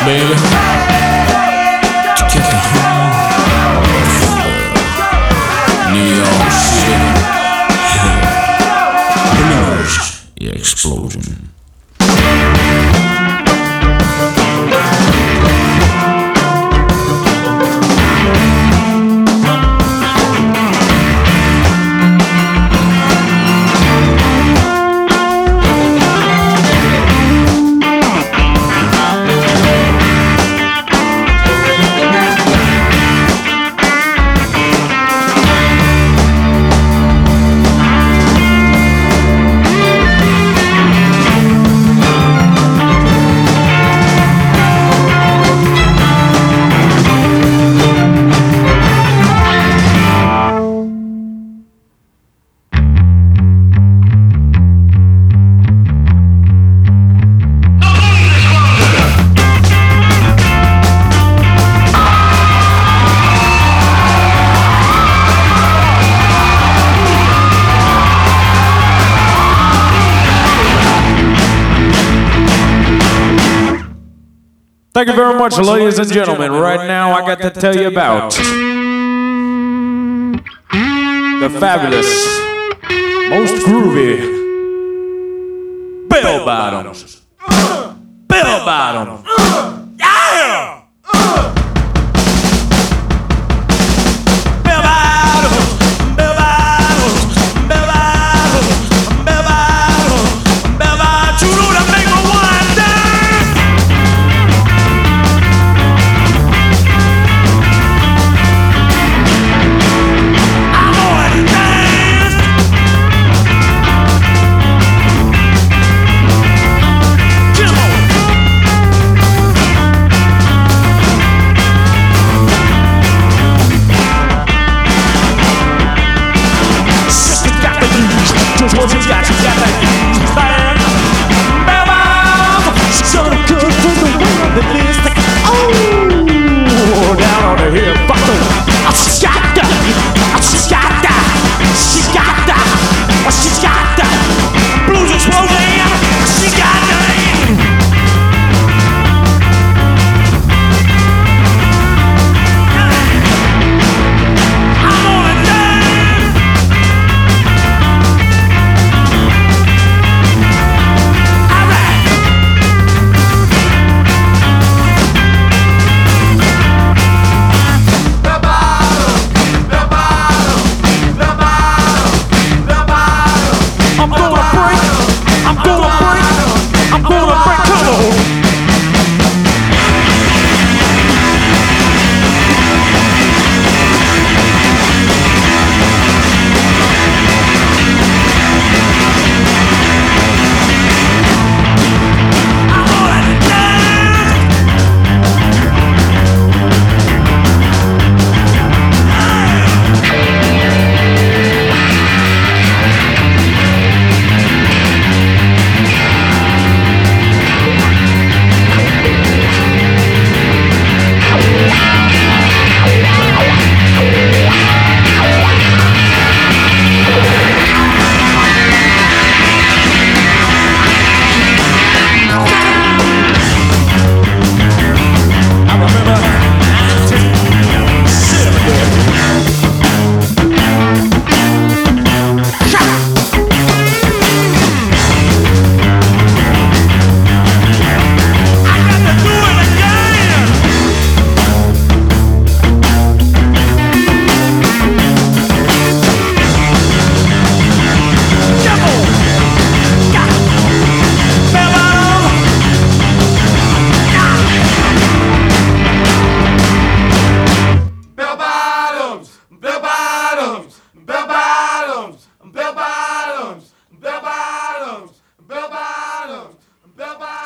baby. To get it home. New York City. The explosion. Thank you very much, ladies and gentlemen. Right now, I got to tell you about the fabulous, most groovy Bell Bottoms. Bell Bottoms. Yeah! Bell Bottoms. Bell Bottoms. Bell Bottoms. Bell Bottoms. Bell Bottoms. You know that make me wanna dance. I wanna dance. Come on. Just what you got that stand. Bell Bottoms, she's gonna cook for the world that lives like, oh, down on her hip bottom. Oh, she got that, oh, she got that, she got that, oh, she got that. Blues explosion, she got that. I'm gonna dance. I'm gonna break, come on. Bell Bottoms, Bell Bottoms, Bell Bottoms, Bell Bottoms.